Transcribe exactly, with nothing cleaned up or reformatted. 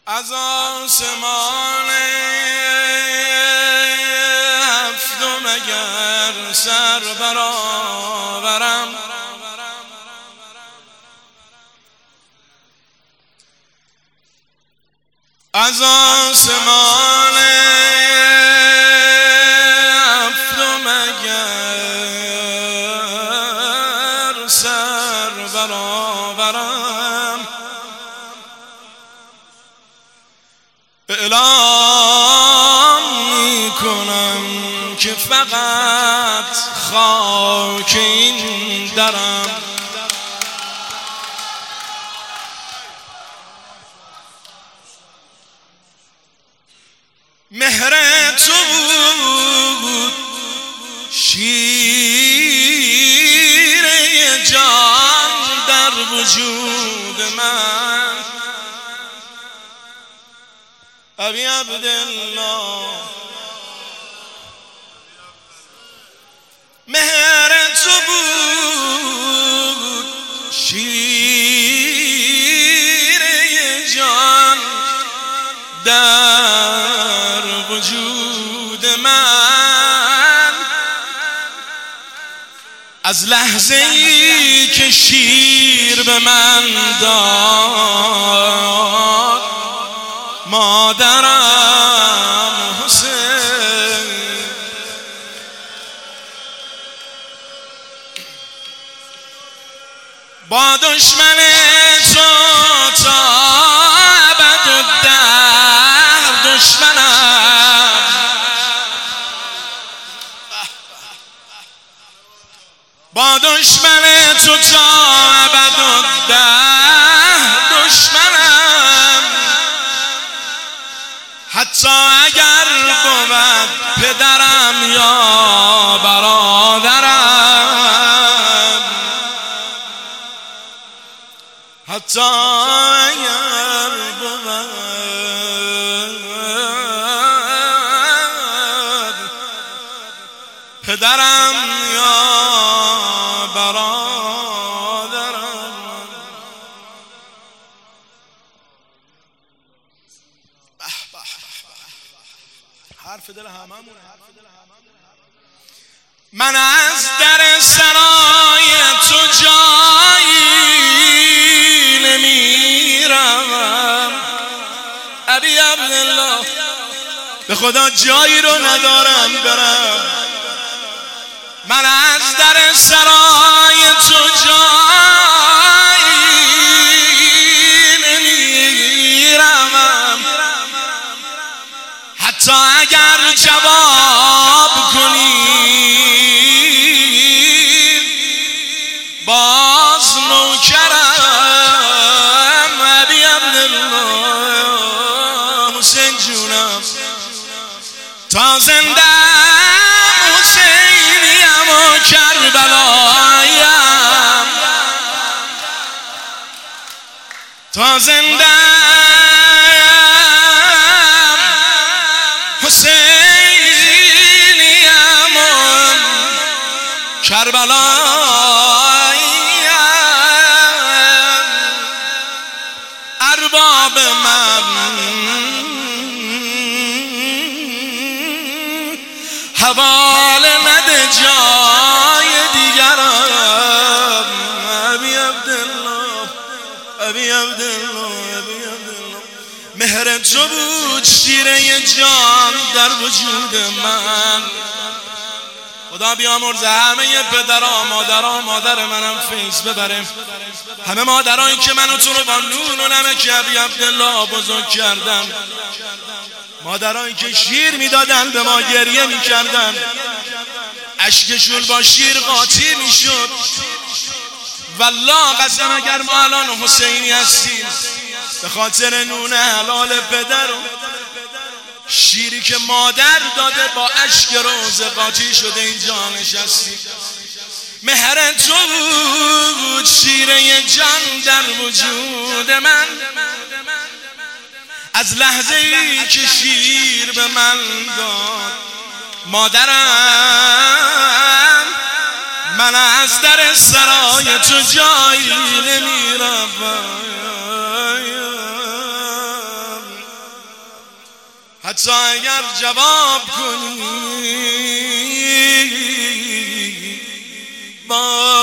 از آسمان هفتم اگر سر برآورم، از آسمان هفتم اگر سر برآورم، اعلام میکنم که فقط خاک این درم مهر تو بود، شیره جان در وجود من. ابی عبدالله، مهر تو بود، شیره جان در وجود من. از لحظه ای که شیر به من داد مادرم حسین، با دشمن تو تا ابدالدهر دشمنم، با دشمن تو تا ابدالدهر دشمنم. حتی اگر بود پدرم یا برادرم، حتی اگر بود پدرم یا برادرم. حرف دل هممونه. من از در سرای تو جایی نمیرم. ابی عبدالله، به خدا جایی رو ندارم برم. من از در سرای تو جایی نمیرم. حتی اگر جواب کنی باز نوکرم. ابی عبدالله، حسین جونم، تا زنده حسینیم و کربلایم، تا زنده حسینیم و کربلایم. ارباب من حواله نده جای دیگرم. ابی عبدالله، ابی عبدالله، ابی عبدالله، مهر تو بود، شیره جان در وجود من. خدا بیامرزه همه پدرها، مادرها، مادر منم فیض ببره، همه مادرهایی که منو تو رو با نون و نمک ابی عبدالله بزرگ کردن، مادرهایی که شیر میدادن به ما، گریه میکردن، اشکشون با شیر قاطی میشد. والله قسم اگر ما الان حسینی هستیم به خاطر نون حلال پدر و شیری که مادر داده با اشک روزه قاطی شده اینجا نشستیم. مهر تو بود، شیره جان در وجود من. از لحظه ای که شیر به من داد مادرم، من از در سرای تو جایی نمیرم. حتی اگر جواب کنی با